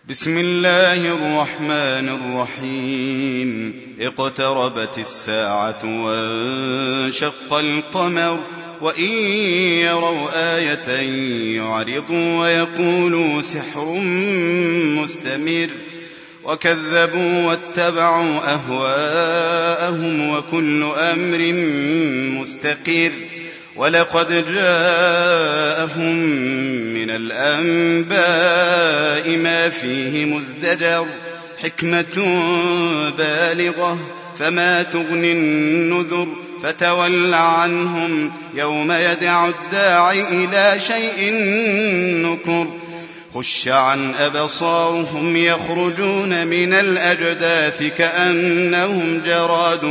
بسم الله الرحمن الرحيم. اقتربت الساعة وانشق القمر وإن يروا آية يعرضوا ويقولوا سحر مستمر وكذبوا واتبعوا أهواءهم وكل أمر مستقر ولقد جاءهم من الأنباء ما فيه مزدجر حكمة بالغة فما تغني النذر فتول عنهم يوم يدعو الداعي إلى شيء نكر خش عن أبصارهم يخرجون من الأجداث كأنهم جراد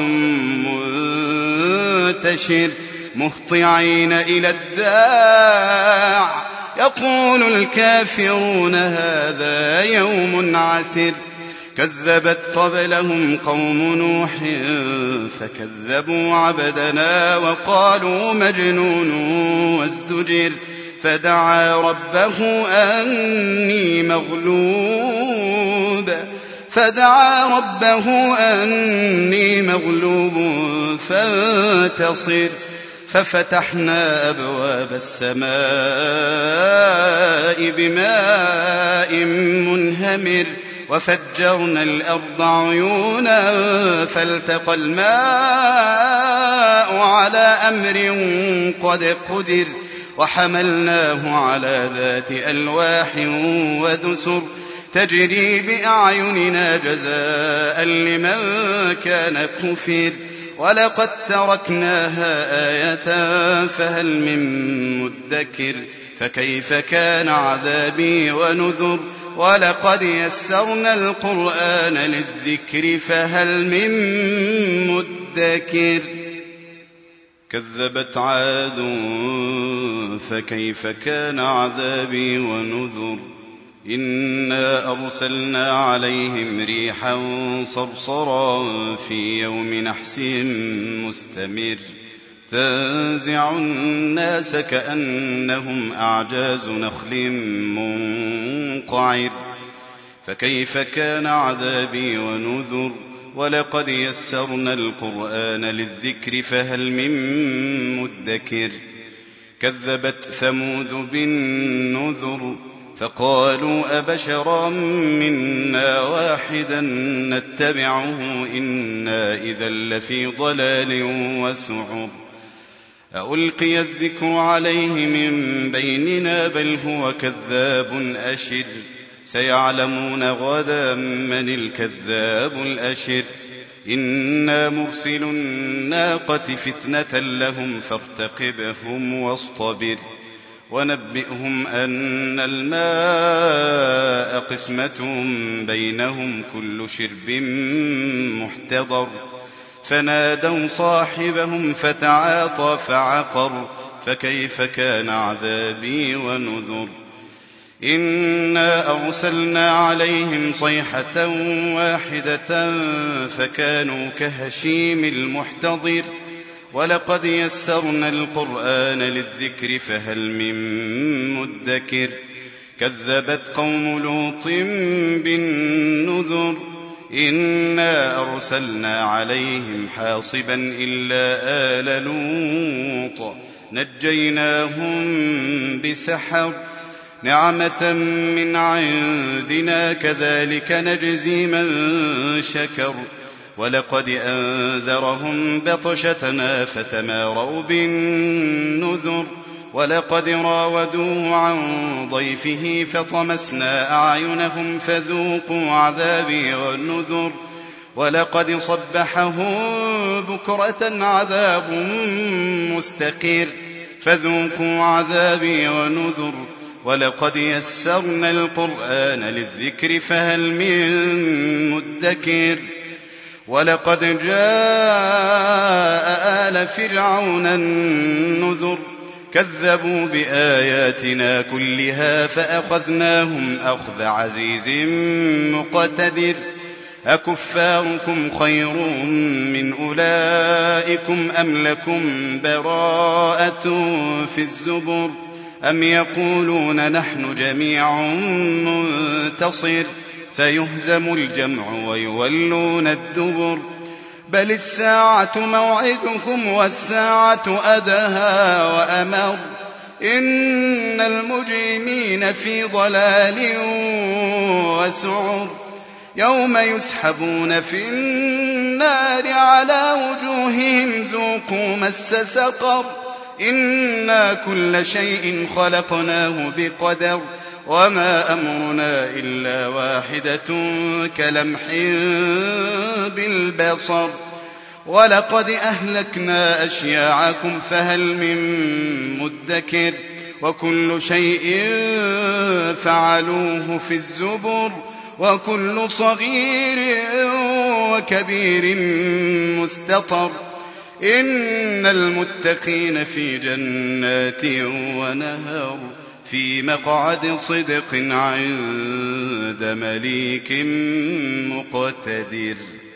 منتشر مهطعين إلى الداع يقول الكافرون هذا يوم عسر كذبت قبلهم قوم نوح فكذبوا عبدنا وقالوا مجنون وازدجر فدعا ربه أني مغلوب فانتصر ففتحنا أبواب السماء بماء منهمر وفجرنا الأرض عيونا فالتقى الماء على أمر قد قدر وحملناه على ذات ألواح ودسر تجري بأعيننا جزاء لمن كان كفر ولقد تركناها آية فهل من مدكر فكيف كان عذابي ونذر ولقد يسرنا القرآن للذكر فهل من مدكر كذبت عاد فكيف كان عذابي ونذر إنا أرسلنا عليهم ريحا صرصرا في يوم نحس مستمر تنزع الناس كأنهم أعجاز نخل منقعر فكيف كان عذابي ونذر ولقد يسرنا القرآن للذكر فهل من مدكر كذبت ثمود بالنذر فقالوا أبشرا منا واحدا نتبعه إنا إذا لفي ضلال وسعر ألقي الذكر عليه من بيننا بل هو كذاب أشر سيعلمون غدا من الكذاب الأشر إنا مرسل الناقة فتنة لهم فارتقبهم واصطبر ونبئهم أن الماء قسمة بينهم كل شرب محتضر فنادوا صاحبهم فتعاطى فعقر فكيف كان عذابي ونذر إنا أرسلنا عليهم صيحة واحدة فكانوا كهشيم المحتضر ولقد يسرنا القرآن للذكر فهل من مدكر كذبت قوم لوط بالنذر إنا أرسلنا عليهم حاصبا إلا آل لوط نجيناهم بسحر نعمة من عندنا كذلك نجزي من شكر ولقد أنذرهم بطشتنا فتماروا بالنذر ولقد راودوه عن ضيفه فطمسنا أعينهم فذوقوا عذابي والنذر ولقد صبحهم بكرة عذاب مستقر فذوقوا عذابي ونذر ولقد يسرنا القرآن للذكر فهل من مدكر ولقد جاء آل فرعون النذر كذبوا بآياتنا كلها فأخذناهم أخذ عزيز مقتدر أكفاركم خير من أولئكم أم لكم براءة في الزبر أم يقولون نحن جميع منتصر سيهزم الجمع ويولون الدبر بل الساعة موعدكم والساعة أدهى وأمر إن المجرمين في ضلال وسعر يوم يسحبون في النار على وجوههم ذوقوا مس سقر إنا كل شيء خلقناه بقدر وما أمرنا إلا واحدة كلمح بالبصر ولقد أهلكنا أشياعكم فهل من مدكر وكل شيء فعلوه في الزبر وكل صغير وكبير مستطر إن المتقين في جنات ونهر في مقعد صدق عند مليك مقتدر.